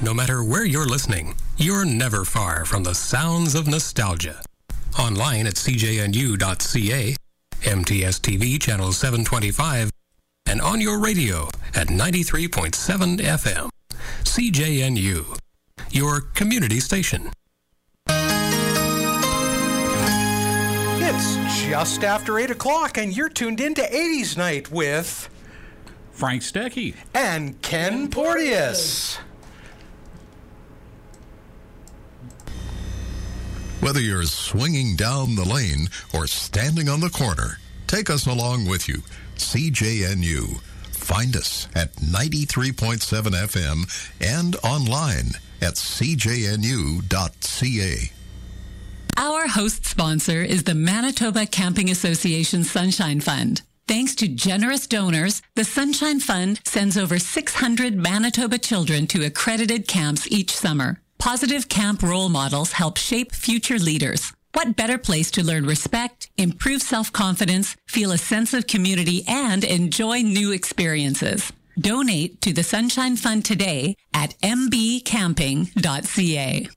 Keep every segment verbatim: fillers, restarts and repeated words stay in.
No matter where you're listening, you're never far from the sounds of nostalgia. Online at c j n u dot c a, M T S T V channel seven twenty-five, and on your radio at ninety-three point seven F M. C J N U, your community station. It's just after eight o'clock, and you're tuned in to eighties Night with Frank Stecky and Ken Porteous. Whether you're swinging down the lane or standing on the corner, take us along with you. C J N U. Find us at ninety-three point seven F M and online at c j n u dot c a. Our host sponsor is the Manitoba Camping Association Sunshine Fund. Thanks to generous donors, the Sunshine Fund sends over six hundred Manitoba children to accredited camps each summer. Positive camp role models help shape future leaders. What better place to learn respect, improve self-confidence, feel a sense of community, and enjoy new experiences? Donate to the Sunshine Fund today at m b camping dot c a.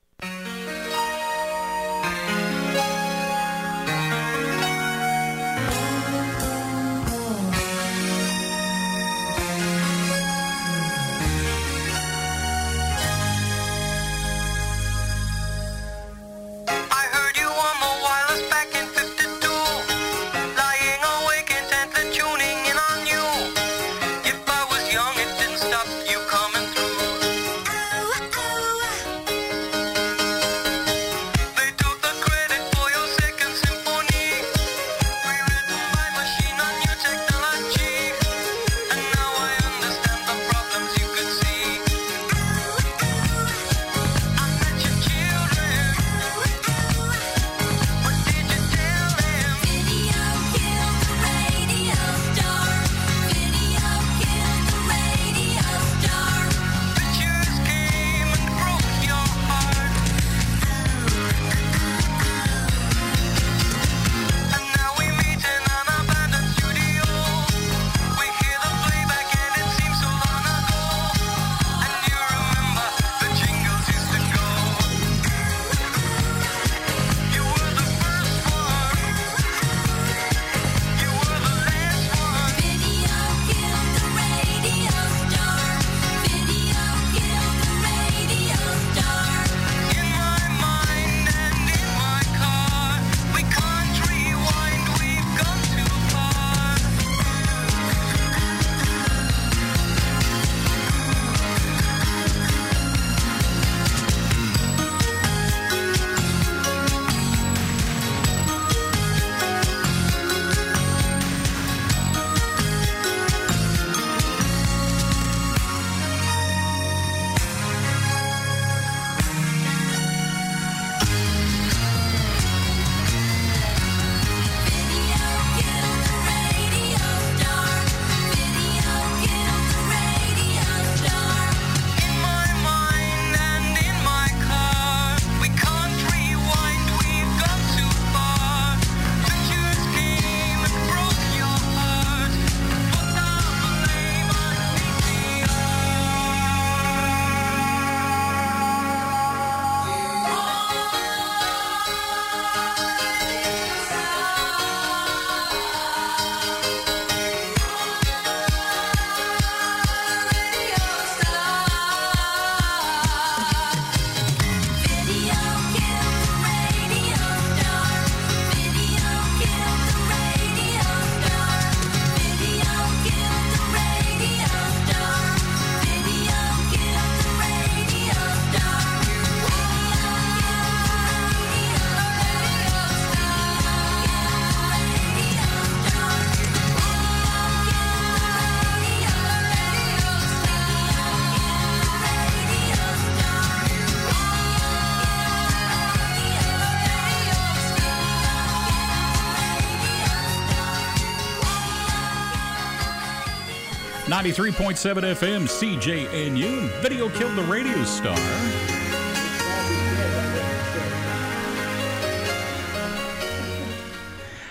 ninety-three point seven F M, C J N U. Video killed the radio star.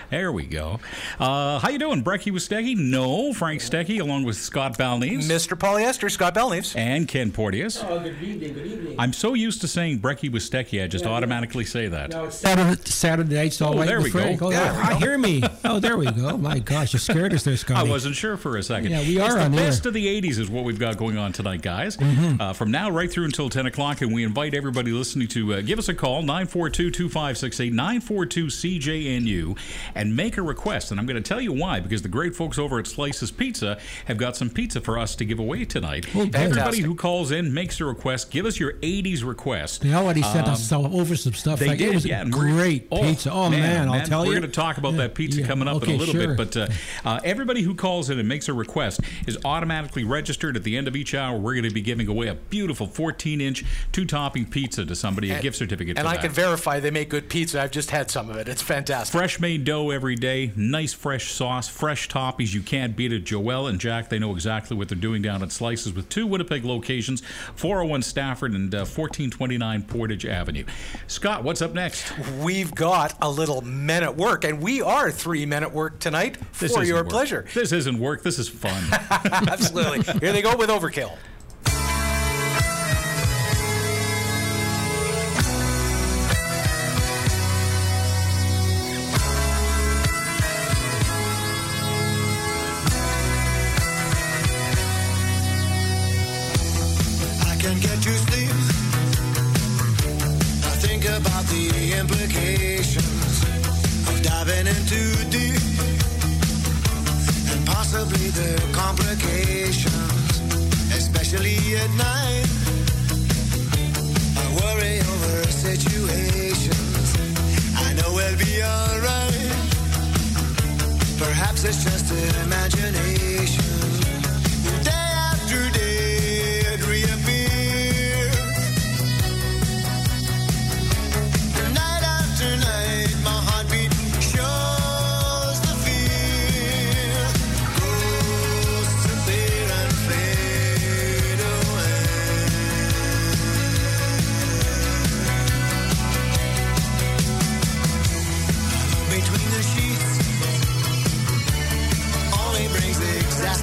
There we go. Uh, how you doing, Brecky Wistecki? No, Frank Stecky, along with Scott Balneves. Mister Polyester, Scott Balneves. And Ken Porteous. Oh, good evening, good evening. I'm so used to saying Brecky Wistecki, I just yeah, automatically yeah. say that. No, it's Saturday, Saturday nights all oh, right there with we Frank. go. Oh, yeah, there, I hear me. Oh, there we go. My gosh, you scared us there, Scotty. I wasn't sure for a second. Yeah, we are it's on the air. best of the eighties is what we've got going on tonight, guys. Mm-hmm. Uh, from now right through until ten o'clock, and we invite everybody listening to uh, give us a call, nine four two, two five six eight, nine four two C J N U, and make a request. And I'm going to tell you why, because the great folks over at Slices Pizza have got some pizza for us to give away tonight. Oh, everybody fantastic. who calls in makes a request. Give us your eighties request. They already sent um, us some, over some stuff. They like, did, it was yeah. a great oh, pizza. Oh, man, man, I'll man. tell We're you. We're going to talk about yeah, that pizza yeah. coming up okay, in a little sure. bit. But uh, uh, everybody who calls in and makes a request is automatically registered. At the end of each hour, we're going to be giving away a beautiful fourteen-inch, two-topping pizza to somebody, a and, gift certificate And for I that. can verify they make good pizza. I've just had some of it. It's fantastic. Fresh-made dough every day, nice fresh sauce, fresh toppings. You can't beat it. Joelle and Jack, they know exactly what they're doing down at Slices with two Winnipeg locations, four oh one Stafford and uh, fourteen twenty-nine Portage Avenue. Scott, what's up next? We've got a little Men at Work, and we are three Men at Work tonight This for isn't your work. pleasure. This isn't work. This is fun. Absolutely. Here they go with Overkill. Can't get to sleep. I think about the implications of diving in too deep, and possibly the complications, especially at night. I worry over situations. I know we'll be alright. Perhaps it's just imagination. Day after day it reappears. Tonight, my heartbeat shows the fear. Ghosts appear and fade away. Between the sheets only brings exasperation.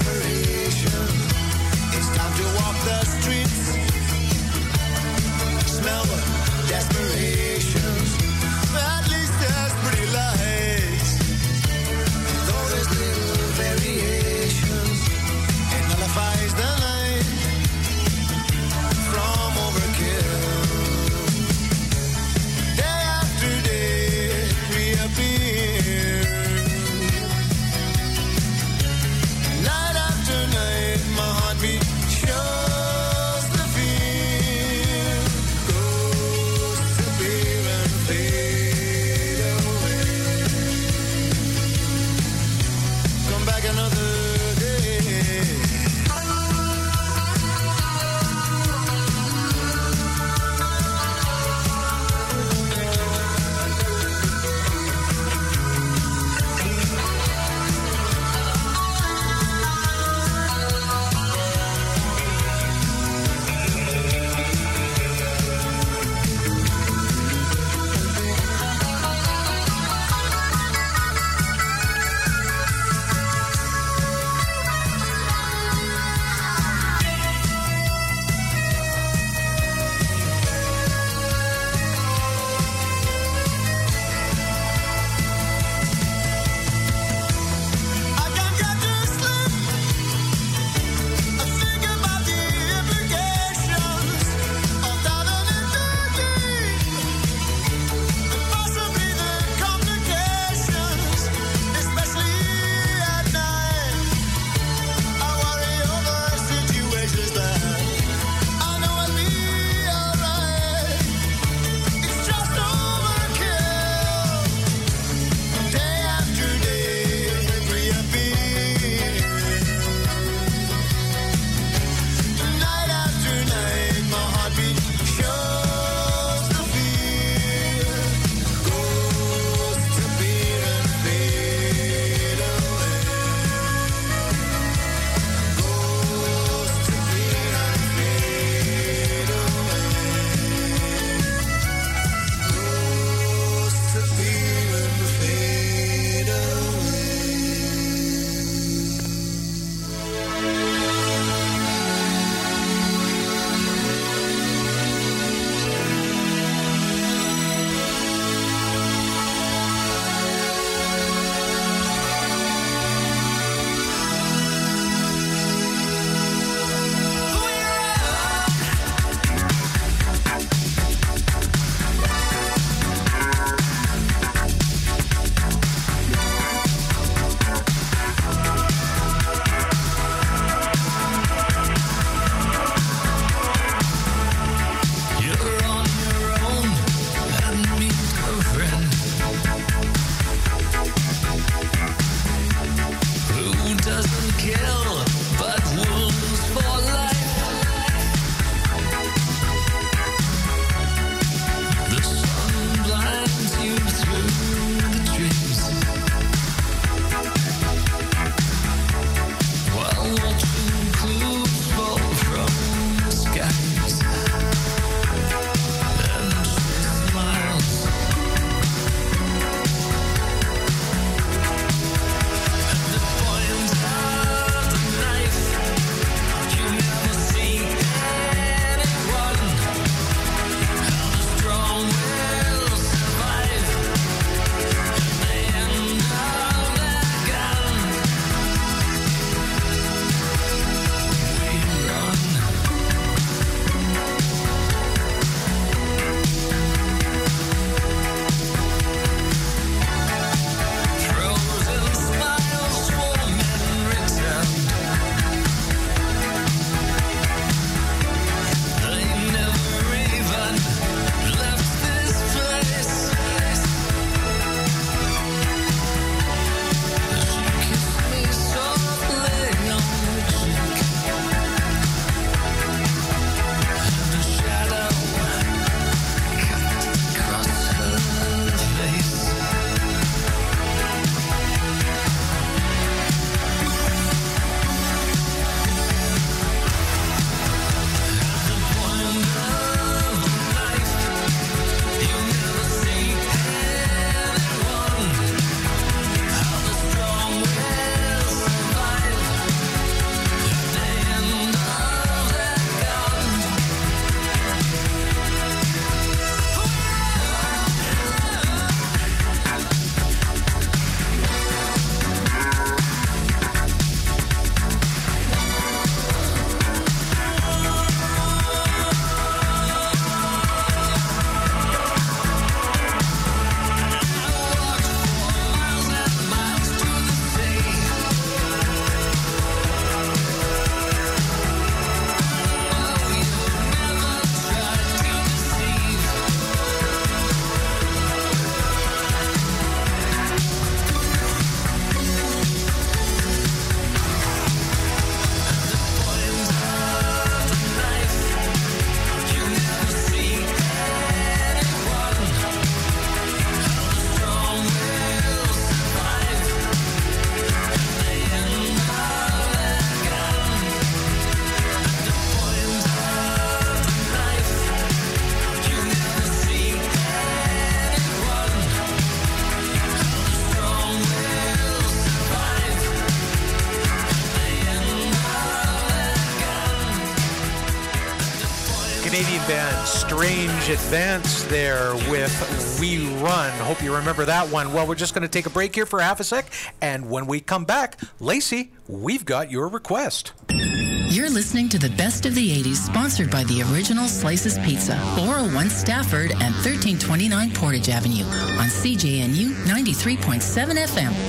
Canadian band Strange Advance there with We Run. Hope you remember that one. Well, we're just going to take a break here for half a sec, and when we come back, Lacey, we've got your request. You're listening to the Best of the eighties, sponsored by the Original Slices Pizza, four oh one Stafford and thirteen twenty-nine Portage Avenue on C J N U ninety-three point seven F M.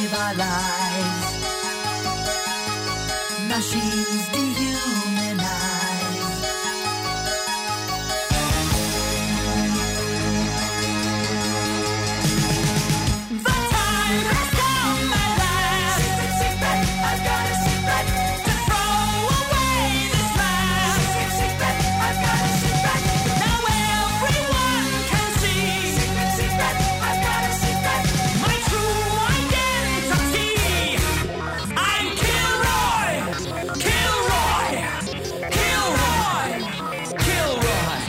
live our lives. Machines dehumanize. The time has come at last. Secret, secret, I've got a secret to throw away this mask. Secret, secret, I've got a secret. Now everyone can see. Secret, secret, I've got a secret. My true identity. I'm Kilroy. Kilroy. Kilroy. Kilroy.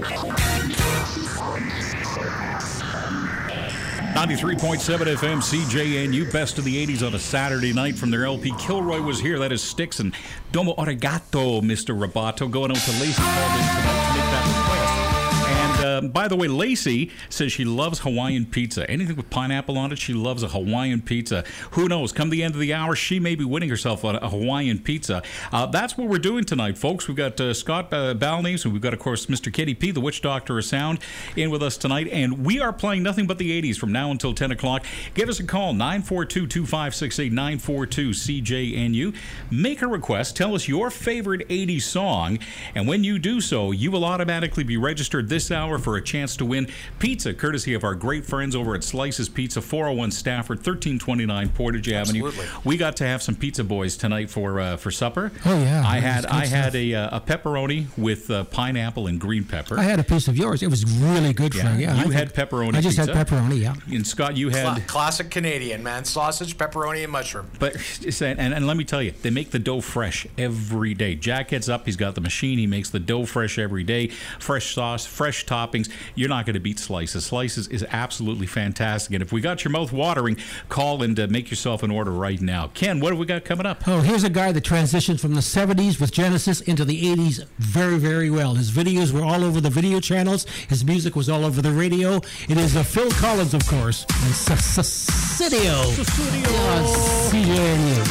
ninety-three point seven F M C J N U, best of the eighties on a Saturday night from their L P. Kilroy was here. That is Styx and Domo Arigato, Mister Roboto, going out to Lacey called in tonight to make that request. And uh, by the way, Lacey says she loves Hawaiian pizza. Anything with pineapple on it, she loves a Hawaiian pizza. Who knows? Come the end of the hour, she may be winning herself a, a Hawaiian pizza. Uh, that's what we're doing tonight, folks. We've got uh, Scott uh, Balnese, and we've got, of course, Mister Kitty P, the Witch Doctor of Sound, in with us tonight. And we are playing nothing but the eighties from now until ten o'clock. Give us a call, nine four two, two five six eight, nine four two C J N U. Make a request. Tell us your favorite eighties song. And when you do so, you will automatically be registered this hour for a chance to win pizza, courtesy of our great friends over at Slices Pizza, four oh one Stafford, thirteen twenty-nine Portage Avenue. Absolutely. We got to have some pizza boys tonight for uh, for supper. Oh, yeah. I That had was good I had stuff. a, uh, a pepperoni with uh, pineapple and green pepper. I had a piece of yours. It was really good Yeah. for you. Yeah, You I had think- pepperoni I just pizza. had pepperoni, yeah. And Scott, you had. Cla- classic Canadian, man. Sausage, pepperoni, and mushroom. But and, and let me tell you, they make the dough fresh every day. Jack gets up, he's got the machine, he makes the dough fresh every day. Fresh sauce, fresh toppings. You're not going to beat Slices. Slices is absolutely fantastic. And if we got your mouth watering, call and uh, make yourself an order right now. Ken, what have we got coming up? Oh, here's a guy that transitioned from the seventies with Genesis into the eighties very, very well. His videos were all over the video channels. His music was all over the radio. It is uh, Phil Collins, of course, and Susidio. Susidio. C J N U.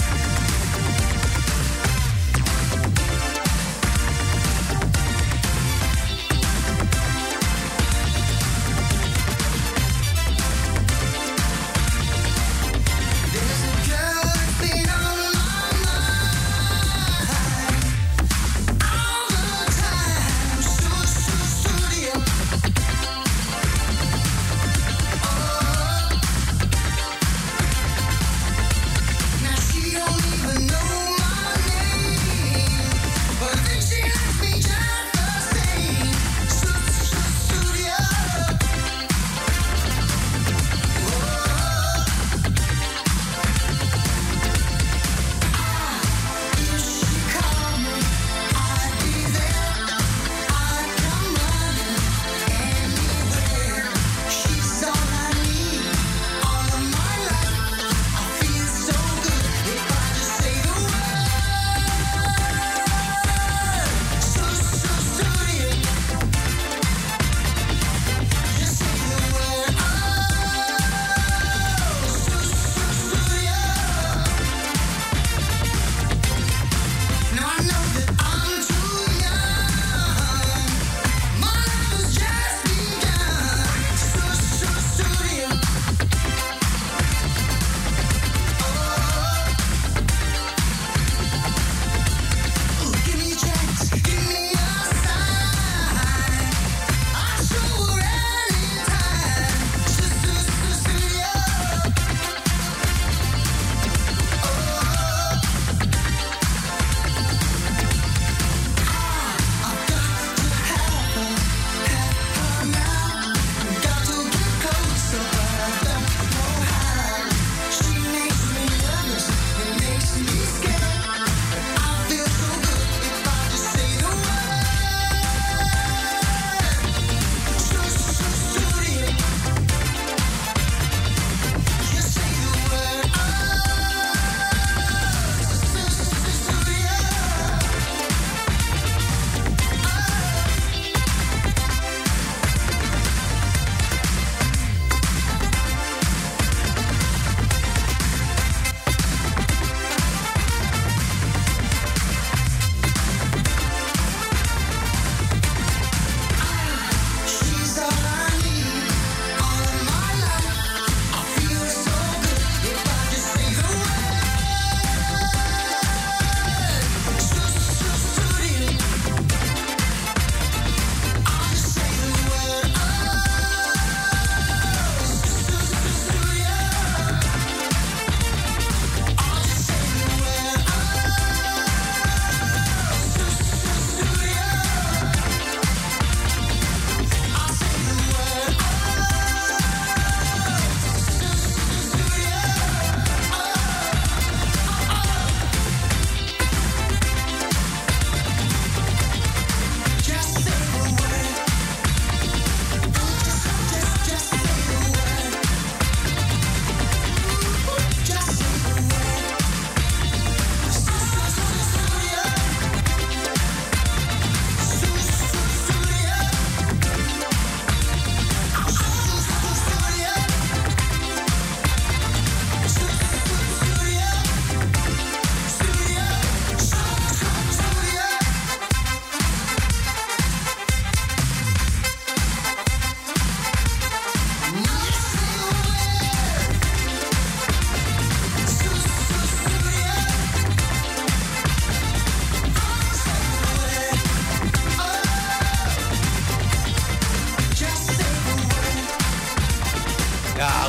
There's a girl that's been on my mind all the time. Su su studio. Oh, now she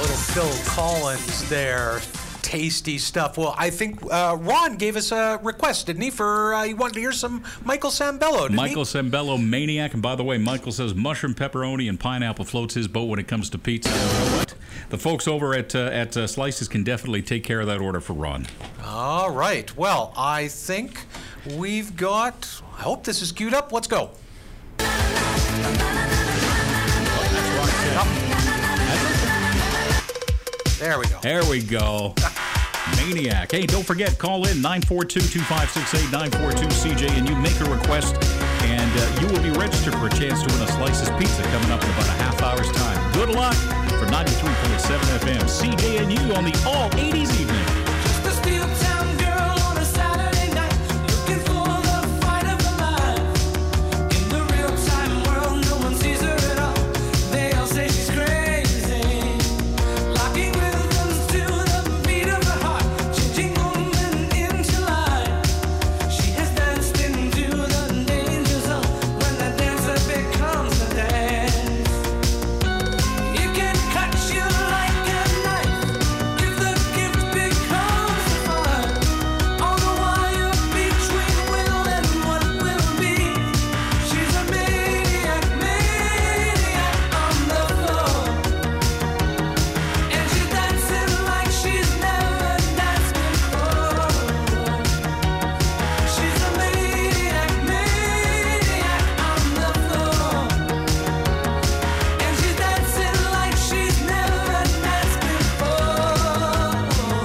little Phil Collins there. Tasty stuff. Well, I think uh, Ron gave us a request, didn't he? For uh, he wanted to hear some Michael Sambello, didn't Michael he? Sambello, Maniac. And by the way, Michael says mushroom, pepperoni, and pineapple floats his boat when it comes to pizza. You know what? The folks over at uh, at uh, Slices can definitely take care of that order for Ron. All right. Well, I think we've got. I hope this is queued up. Let's go. There we go. There we go. Maniac. Hey, don't forget, call in nine four two, two five six eight, nine four two C J, and you make a request, and uh, you will be registered for a chance to win a Slices Pizza coming up in about a half hour's time. Good luck for ninety-three point seven F M, C J and U on the all eighties evening. Just a steel town girl on a Saturday night, looking for the fight of her life. In the real time world, no one sees her at all. They all say she's crazy, locking rhythms to the beat of her heart, changing woman into life. She has danced into the danger zone when the dancer becomes the dance. You can cut you like a knife if the gift becomes the fire. On the wire between will and what will be. She's a maniac, maniac on the floor, and she's dancing like she's never danced before. She's a maniac, maniac on the floor, and she's dancing like she's never danced before.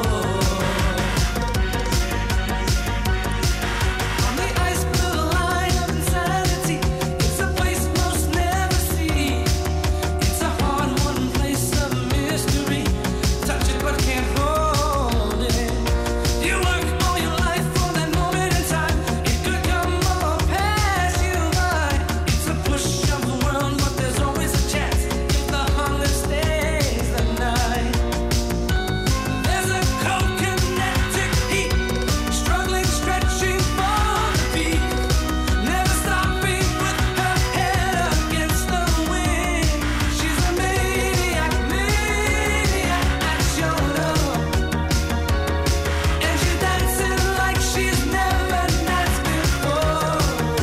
On the ice blue line of insanity, it's a place most never see. It's a hard-won place of mystery. Touch it but can't hold it. You work all your life for that moment in time. It could come or pass you by. It's a push of the world, but there's always a chance if the hunger stays the night. There's a cold kinetic heat, struggling, stretching for the beat, never stopping with her head against the wind. She's a maniac, maniac at your love, and she's dancing like she's never danced before.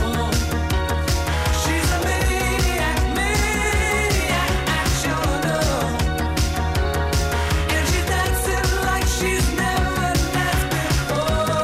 She's a maniac, maniac at your love, and she's dancing like she's never danced before.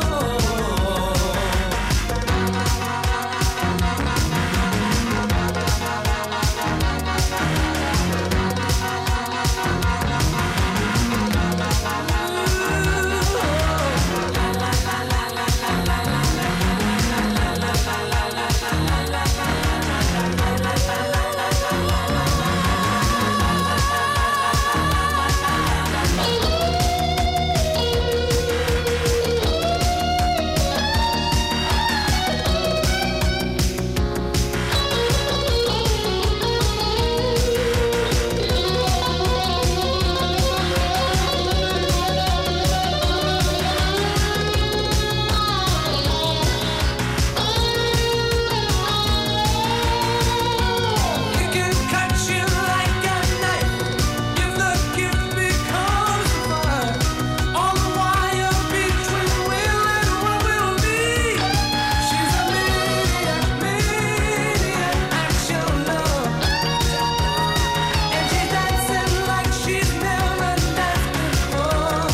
You can cut you like a knife if the gift becomes the fire. On the wire between will and what will be. She's a maniac, maniac at your love, and she's dancing like she's never danced before.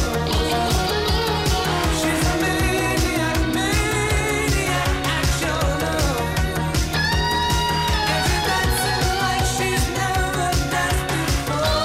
She's a maniac, maniac at your love, and she's dancing like she's never danced before.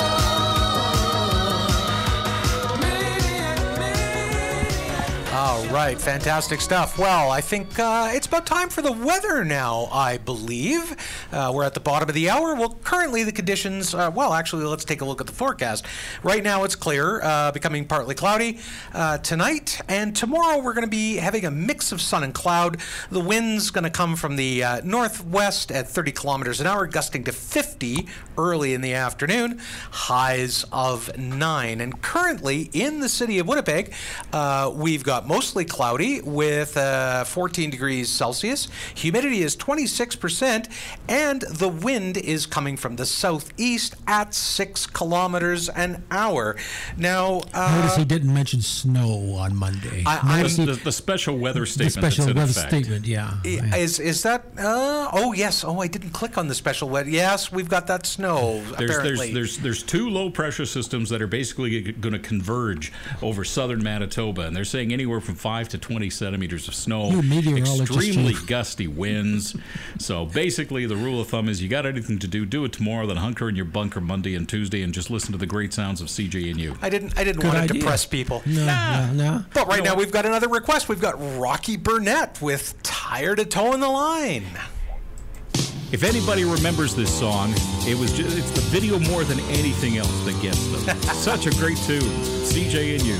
Maniac, maniac. All right, fantastic stuff. Well, I think uh, it's about time for the weather now, I believe. Uh, we're at the bottom of the hour. Well, currently the conditions, uh, well, actually, let's take a look at the forecast. Right now it's clear, uh, becoming partly cloudy uh, tonight, and tomorrow we're going to be having a mix of sun and cloud. The wind's going to come from the uh, northwest at thirty kilometers an hour, gusting to fifty early in the afternoon, highs of nine. And currently in the city of Winnipeg, uh, we've got mostly cloudy with uh, fourteen degrees Celsius. Humidity is twenty-six percent, and the wind is coming from the southeast at six kilometers an hour. Now, uh, Notice he didn't mention snow on Monday. I- Notice The, he- the, the special weather the statement special that's in weather effect. statement, yeah. yeah. Is is that? Uh, oh yes. Oh, I didn't click on the special weather. Yes, we've got that snow. There's, apparently, there's there's there's two low pressure systems that are basically going to converge over southern Manitoba, and they're saying anywhere from five to twenty centimeters of snow, You meteorologists, extremely Chief. gusty winds. So basically, the rule of thumb is you got anything to do, do it tomorrow, then hunker in your bunker Monday and Tuesday, and just listen to the great sounds of C J N U. I didn't. I didn't Good want to idea. depress people. No, no, no. But right now we've got another request. We've got Rocky Burnett with "Tired of Towing the Line." If anybody remembers this song, it was just, it's the video more than anything else that gets them. Such a great tune, C J N U.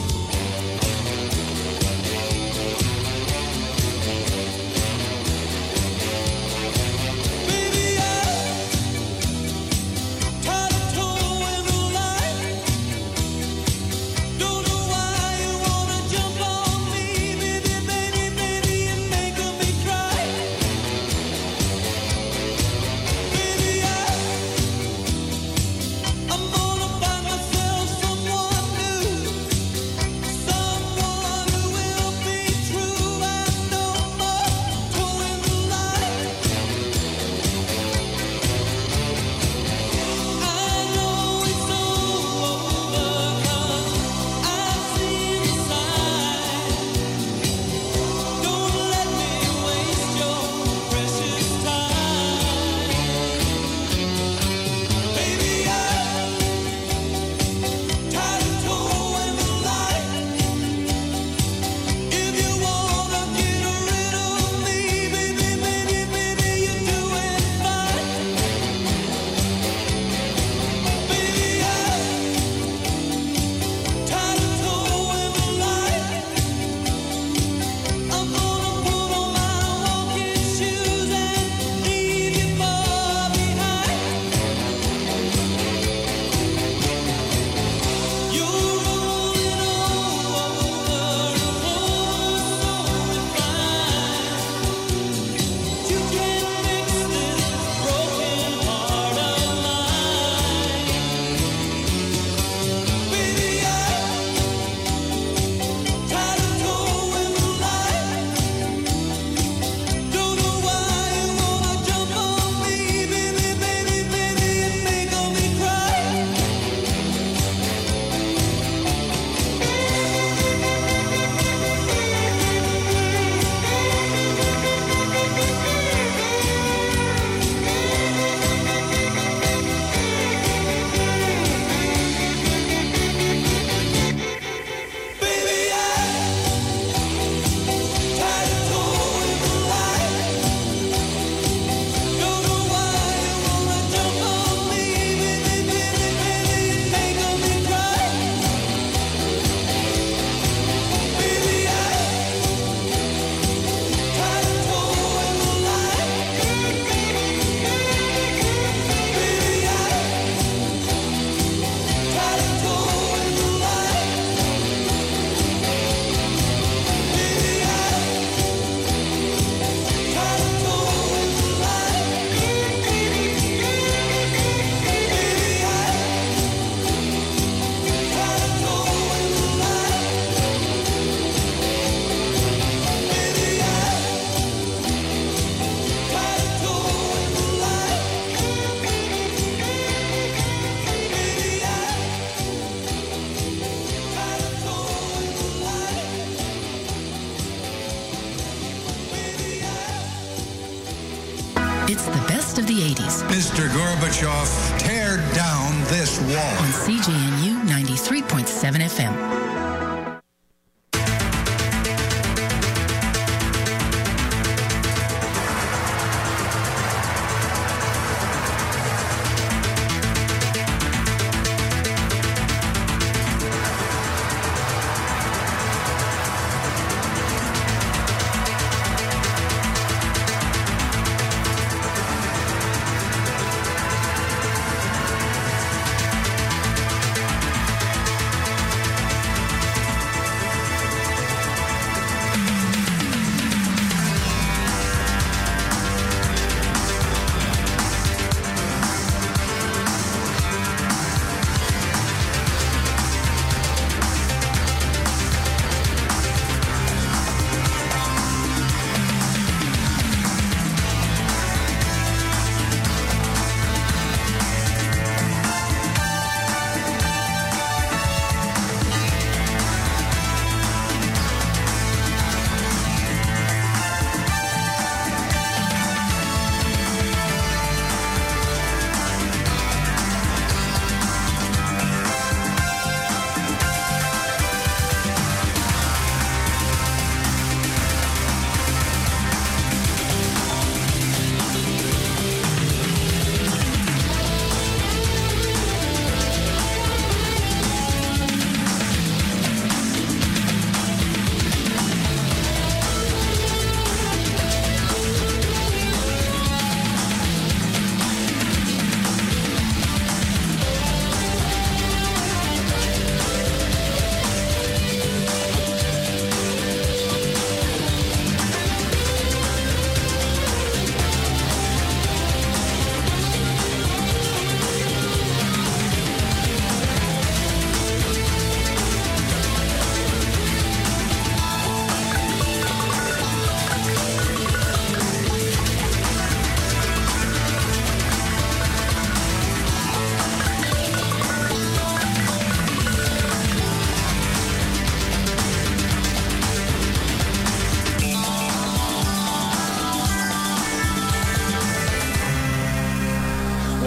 Baby, I'm tired of towing the line. Don't know why you wanna jump on me, baby, baby, baby, and making me cry. Baby, I, I'm gonna find myself someone new, someone who will be true. I no more towing the line. I know it's over 'cause I've seen the signs. Don't let me waste your precious time. Baby, I'm tired of towing the line. If you wanna get rid of me, baby, baby, baby, you're doing fine. Baby, I'm tired of towing the line. I'm gonna put on my walking shoes and leave you far behind. You're rolling over the whole fine. You can't fix this broken heart of mine. Baby, I'm tired of towing the line. Don't know why you wanna jump on me, baby, baby, baby, and make me cry. Baby, I'm tired of towing the line. Don't know why you wanna jump on me, baby, baby, baby, and make me cry. Baby, I'm tired of towing the line. Baby, I'm tired of towing the line. Baby, I'm tired of towing the line. Baby, I'm tired of towing the It's the best of the eighties Mister Gorbachev, tear down this wall. on C J N U ninety-three point seven F M.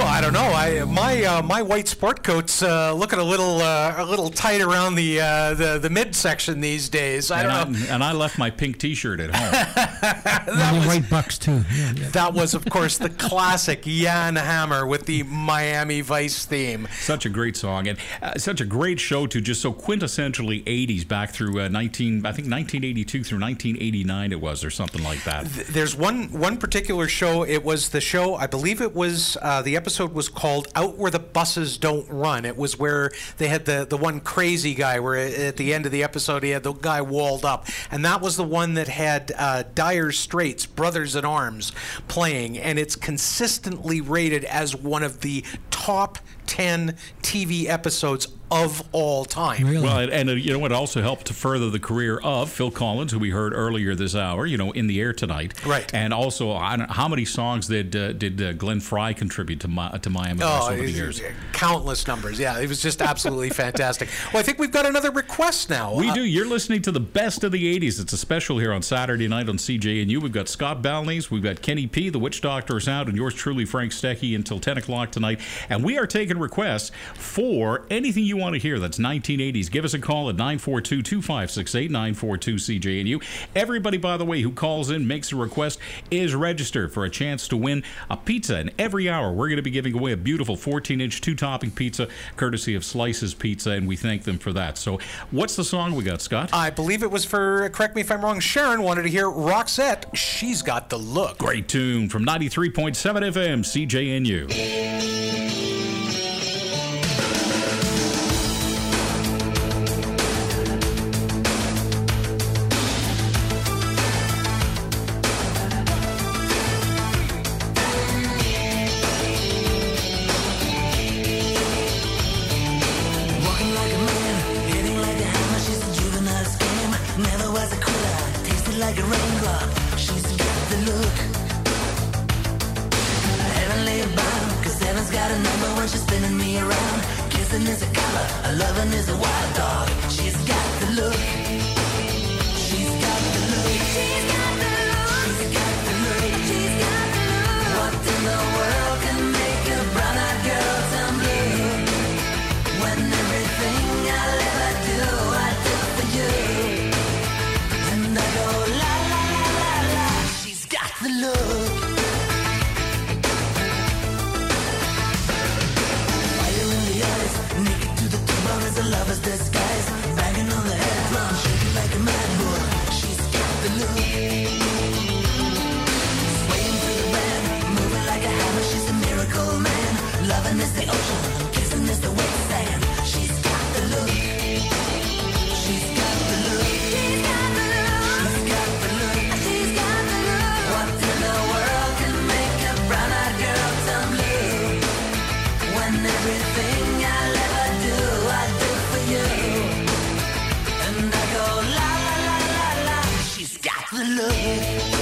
Well, I don't know. I my uh, my white sport coat's uh, looking a little uh, a little tight around the uh, the the midsection these days. I don't and know. I, and I left my pink T-shirt at home. And the white bucks too. Yeah, yeah. That was, of course, the classic Jan Hammer with the Miami Vice theme. Such a great song, and uh, such a great show too. Just so quintessentially eighties, back through uh, nineteen, I think nineteen eighty-two through nineteen eighty-nine, it was, or something like that. There's one one particular show. It was the show. I believe it was uh, the episode was called "Out Where the Buses Don't Run." It was where they had the the one crazy guy where at the end of the episode he had the guy walled up, and that was the one that had uh, Dire Straits, Brothers in Arms, playing, and it's consistently rated as one of the top ten T V episodes of all time. Really? Well, and, and uh, you know what also helped to further the career of Phil Collins, who we heard earlier this hour, you know, in the air tonight. Right. And also, I don't, how many songs did uh, did uh, Glenn Fry contribute to Mi- to Miami Vice over the it's- years? countless numbers. Yeah, it was just absolutely fantastic. Well, I think we've got another request now. We Uh, do. You're listening to the best of the eighties. It's a special here on Saturday night on C J N U. We've got Scott Balnese, we've got Kenny P, the Witch Doctor is out, and yours truly, Frank Stecky, until ten o'clock tonight. And we are taking requests for anything you want to hear that's nineteen eighties. Give us a call at nine four two, two five six eight, nine four two C J N U. Everybody, by the way, who calls in, makes a request, is registered for a chance to win a pizza. And every hour, we're going to be giving away a beautiful fourteen-inch, two-topping pizza, courtesy of Slices Pizza, and we thank them for that. So what's the song we got, Scott? I believe it was for, correct me if I'm wrong, Sharon wanted to hear Roxette, She's Got the Look. Great tune from ninety-three point seven F M, C J N U. Walking like a man, hitting like a hammer. She's a juvenile scam. Never was a quitter, tasted like a raindrop. She's got the look. Heavenly bound, cause heaven's got a number when she's spinning me around. Kissing is a color, a loving is a wild dog. She's got the look. She's got the look. She's got the look. She's got the look. She's got the look. What in the world can make a brown-eyed girl turn blue? When everything I'll ever do, I do for you. And I go la la la la la. She's got the look. Fire in the eyes, naked to the bone as a lover's disguise. Banging on the head drum, shaking like a mad bull. She's got the look. Swaying through the band, moving like a hammer. She's a miracle man. Loving is the ocean, kissing is the wet sand. She's got the look. She's got the look. She's got the look. She's got the look. She's got the look. What in the world can make a brown-eyed girl turn blue? When everything I'll ever do, I do for you. And I go la la la la la. She's got the look.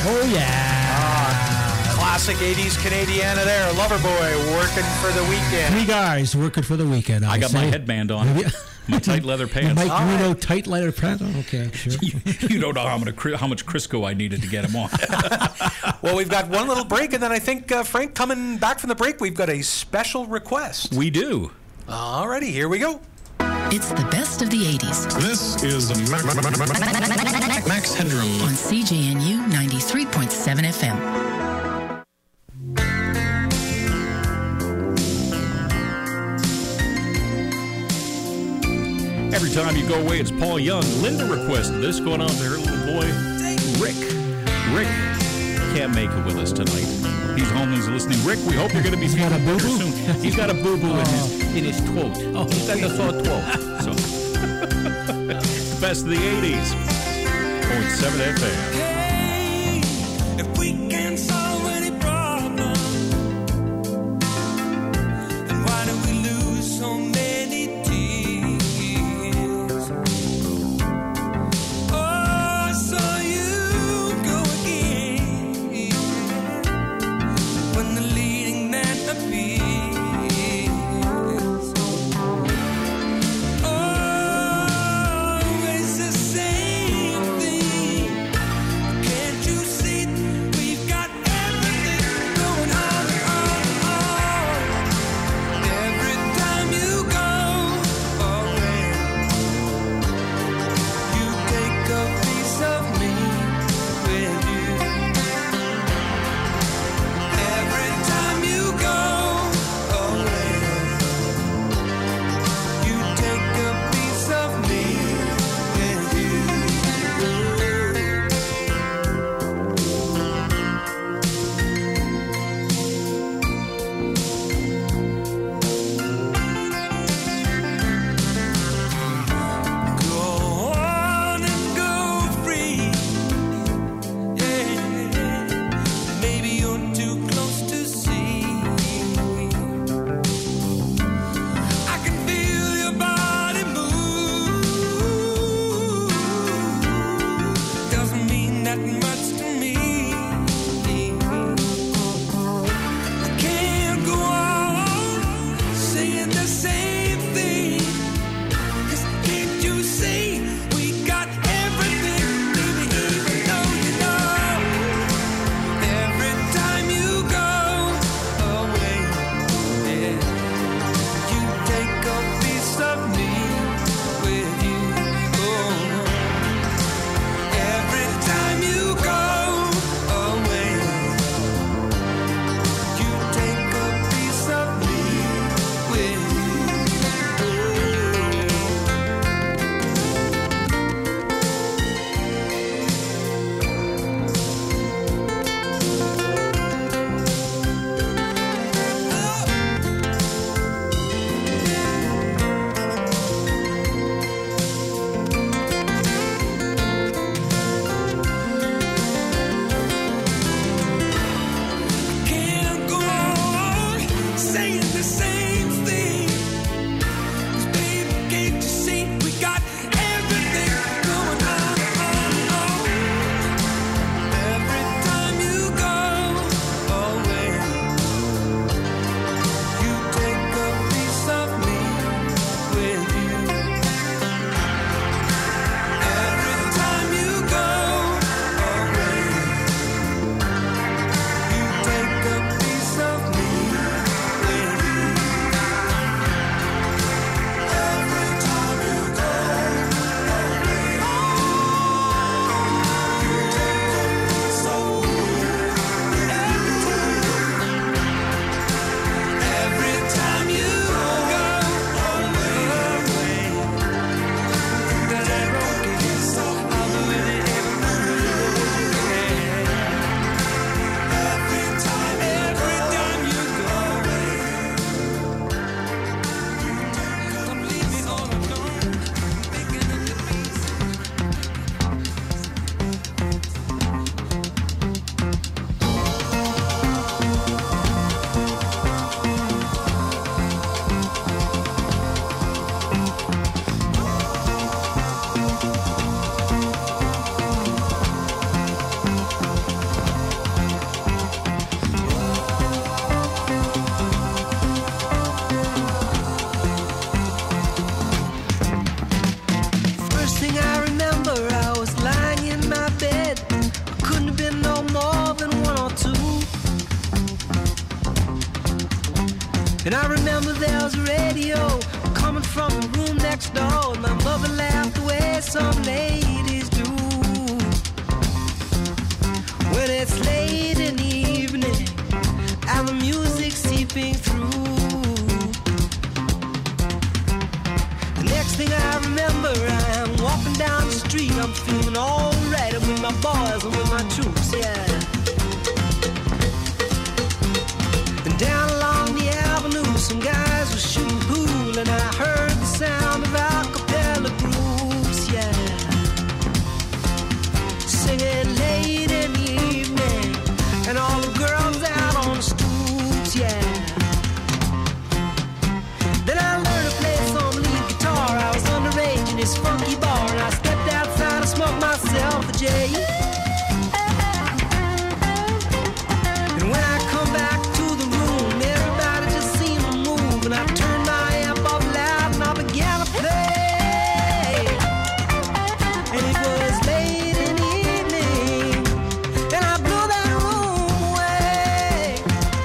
Oh, yeah. Classic eighties Canadiana there. Loverboy working for the weekend. Three guys working for the weekend. I got say. my headband on. My tight leather pants. Mike All Reno right. tight leather pants. Oh, okay, sure. you, you don't know how much, how much Crisco I needed to get him on. Well, we've got one little break, and then I think, uh, Frank, coming back from the break, we've got a special request. We do. Alrighty, here we go. It's the best of the eighties This is Max Headroom. on C J N U ninety-three point seven F M. Every time you go away, it's Paul Young. Linda requested this, going on to her little boy, Rick. Rick can't make it with us tonight. He's home, he's listening. Rick, we hope you're going to be He's got a feeling better boo-boo? soon. He's got a boo-boo in his in his throat. Oh, he's got the sore throat. So, the best of the eighties. point seven F M. Hey, if we can solve any problem, then why do we lose so many tears? Oh, so you go again when the leading man appears. Always the same thing. First thing I remember, I was lying in my bed. I couldn't have been no more than one or two. And I remember there was a radio coming from the room next door. And my mother laughed the way some ladies do. When it's late in the evening and the music seeping through. The next thing I remember, I'm walking down the street. I'm feeling alright. I'm with my boys, I'm with my troops, yeah. And down along the avenue, some guys were shooting pool, and I heard the sound of a cappella groups, yeah. Singing late in the evening, and all the girls out on the stoops, yeah. Then I learned to play some lead guitar. I was underage in this funky bar, and I stepped outside and smoked myself a J. And when I come back to the room, everybody just seemed to move, and I turned my amp up loud and I began to play. And it was late in the evening, and I blew that room away.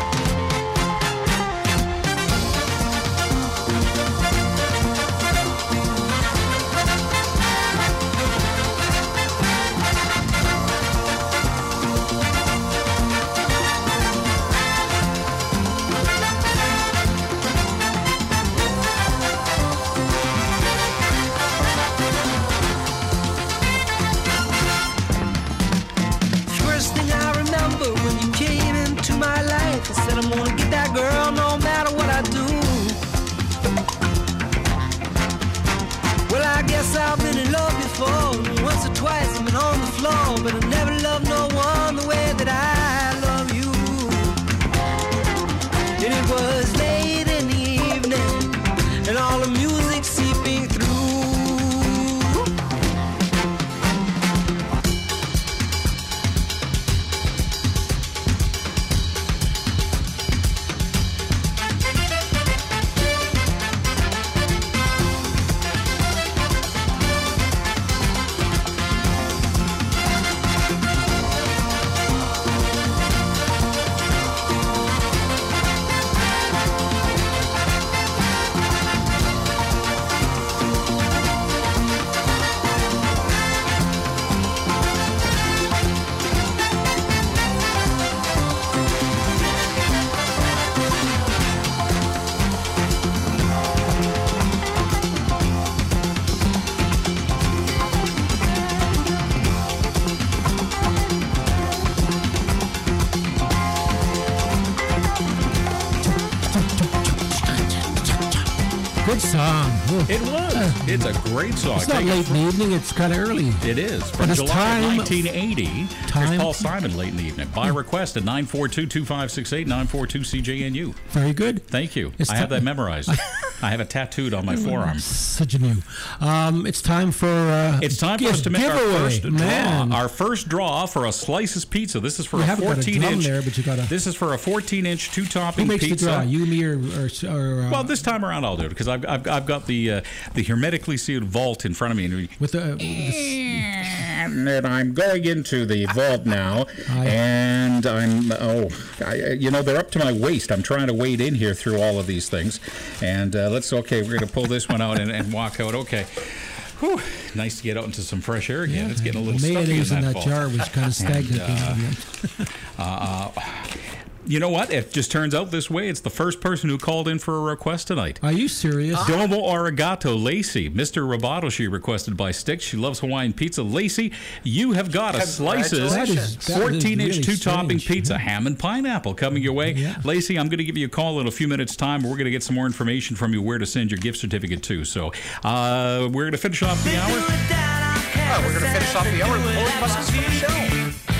First thing I remember when you came into my life, I said I'm gonna get that girl no matter what I do. Well, I guess I've been in love before. Once or twice I've been on the floor, but I never loved no one the way that I love you. And it was late in the evening, and all the music seeping through. Good song. Ooh. It was. It's a great song. It's not Take it late in the evening. It's kind of early. It is. But From it's July time- nineteen eighty. time- There's Paul Simon late in the evening. By request at nine four two, two five six eight, nine four two C J N U. Very good. Thank you. It's I have ti- that memorized. I have it tattooed on my forearm. Such a new. Um, it's time for. Uh, It's time for gift us to make our giveaway. first Man. draw. Our first draw for a Slices Pizza. This is for You a haven't got a fourteen drum inch. there, but you got a- This is for a fourteen inch two Who topping makes pizza. the draw? You, me, or. or, or uh, Well, this time around I'll do it because I've, I've, I've got the uh, the hermetically sealed vault in front of me. with the. Uh, the And I'm going into the vault now, and I'm oh, I, you know they're up to my waist. I'm trying to wade in here through all of these things, and uh, let's okay. We're going to pull this one out and, and walk out. Okay. Whew, nice to get out into some fresh air again. Yeah, It's getting a little the stuffy mayonnaise in in that, that vault. jar was kind of stagnant. And, uh, uh, you know what? It just turns out this way. It's the first person who called in for a request tonight. Are you serious? Domo Arigato, Lacey. Mister Roboto, she requested by Sticks. She loves Hawaiian pizza. Lacey, you have got a Slices That is- that is fourteen inch really two-topping strange. pizza, ham and pineapple coming your way. Yeah. Lacey, I'm going to give you a call in a few minutes' time. We're going to get some more information from you where to send your gift certificate to. So uh, we're going to finish off the hour. Oh, we're going to finish off the hour with Lord Muskets for the show.